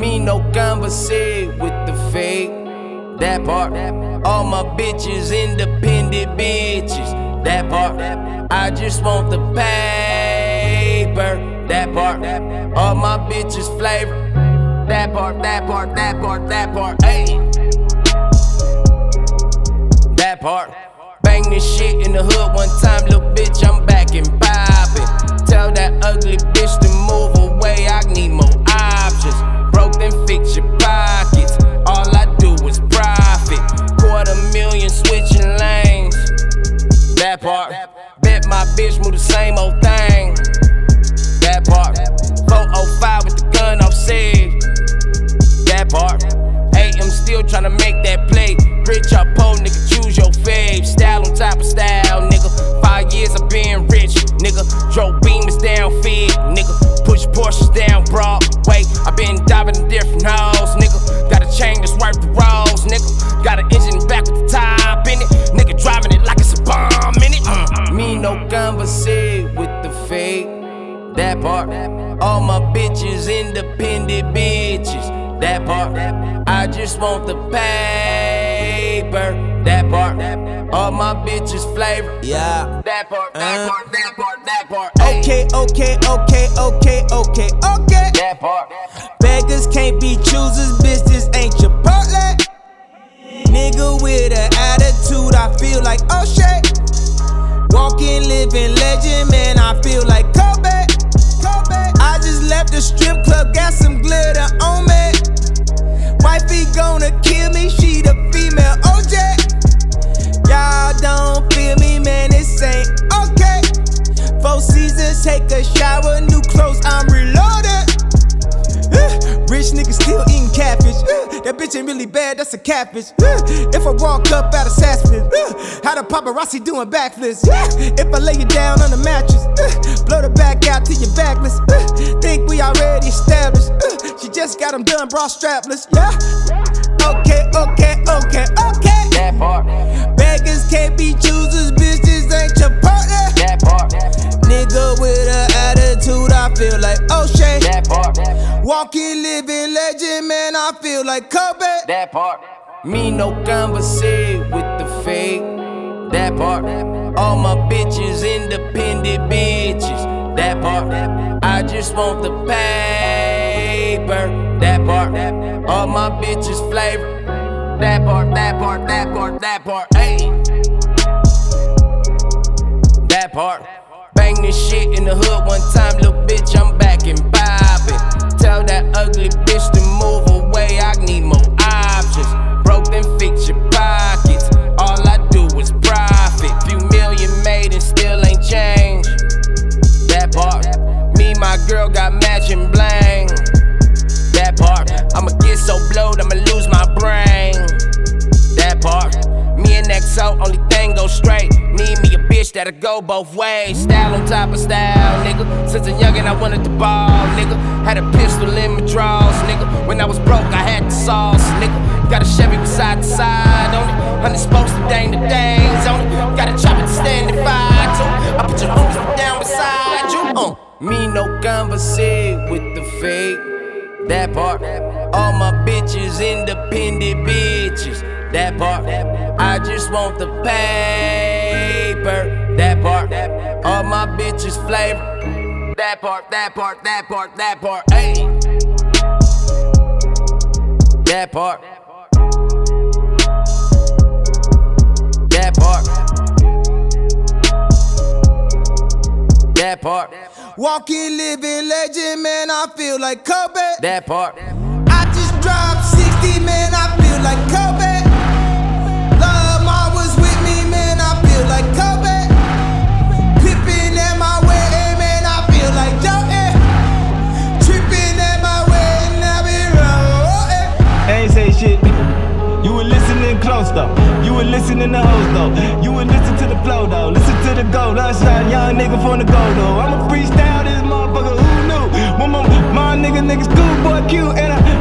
Me no conversate with the fake. That part. All my bitches independent bitches. That part. I just want the paper. That part. All my bitches flavor. That part, that part, that part, that part. Ayy. That part. Bang this shit in the hood one time, little bitch, I'm back and poppin'. Tell that ugly bitch to move away, I need more options. Broke, then fix your pockets. All I do is profit. $250,000 switching lanes. That part. Bet my bitch move the same old thing. That part. 405 with the gun off said. That part. AM still tryna make that play. Rich or poor, nigga, choose your fave. Style on top of style, nigga. 5 years I been rich, nigga. Drove Beamers down Fig, nigga. Push Porsches down Broadway. I been diving in different holes, nigga. Got a chain that's worth the rolls, nigga. Got an engine back with the top in it. Nigga driving it like it's a bomb in it. Me no conversate with the fake. That part. All my bitches independent bitches. That part. I just want the paper. That part. All my bitches flavor. Yeah. That part, that part, that part, that part. Okay. That part. Beggars can't be choosers, bitch, this ain't Chipotle. Nigga with an attitude, I feel like O'Shea. Walking, living legend, man, I feel like Kobe. I just left the strip club, got some glitter on me. Wifey gonna kill me, she the female OJ. Y'all don't feel me, man, this ain't okay. 4 seasons, take a shower, new clothes, I'm reloaded. Rich nigga still eating catfish. That bitch ain't really bad, that's a catfish. If I walk up out of Saspin, how the paparazzi doing backflips. If I lay you down on the mattress, blow the back out till you're backless. Think we already established. She just got them done, bra strapless. Yeah. Okay. That part. Beggars can't be choosers, bitches ain't your partner. That part. Nigga with an attitude, I feel like O'Shea. That part. Walking, living legend, man, I feel like Kobe. That part. Me no conversate with the fake. That part. All my bitches independent bitches. That part. I just want the paper. That part. All my bitches flavor. That part, that part, that part, that part. Ayy. That part. Bang this shit in the hood one time, little bitch, I'm back and poppin'. Tell that ugly bitch to move away, I need more options. Broke, then fix your pockets. All I do is profit. Few million made and still ain't changed. That part. Me, my girl got matching bling. That part. I'ma get so blowed, I'ma lose my brain. That part. Me and XO, only thing go straight. Need me a bitch that'll go both ways. Style on top of style, nigga. Since a youngin' I wanted to ball, nigga. Had a pistol in my drawers, nigga. When I was broke, I had the sauce, nigga. Got a Chevy with side to side on it. And it's supposed to dang the days on it. Got a chopper to stand and fight too. I put your homies down beside you. Me no conversate with the fake. That part. All my bitches independent bitches. That part. I just want the paper. That part. All my bitches flavor. That part, that part, that part, that part. Ayy. That part. That part. That part. Walking, living legend, man, I feel like Kobe. That part. I just dropped 60, man, I feel like Kobe. Love Ma was with me, man, I feel like Kobe. Pippin' at my wedding, man, I feel like Jordan. Trippin' at my wedding, I be rolling. I ain't say shit, nigga. You were listening close though. You were listening to hoes though. You would listen to the flow though. Listen to the go. Lunchtime, young nigga from the go though. I'ma freestyle this motherfucker. Who knew? My nigga, schoolboy Q and I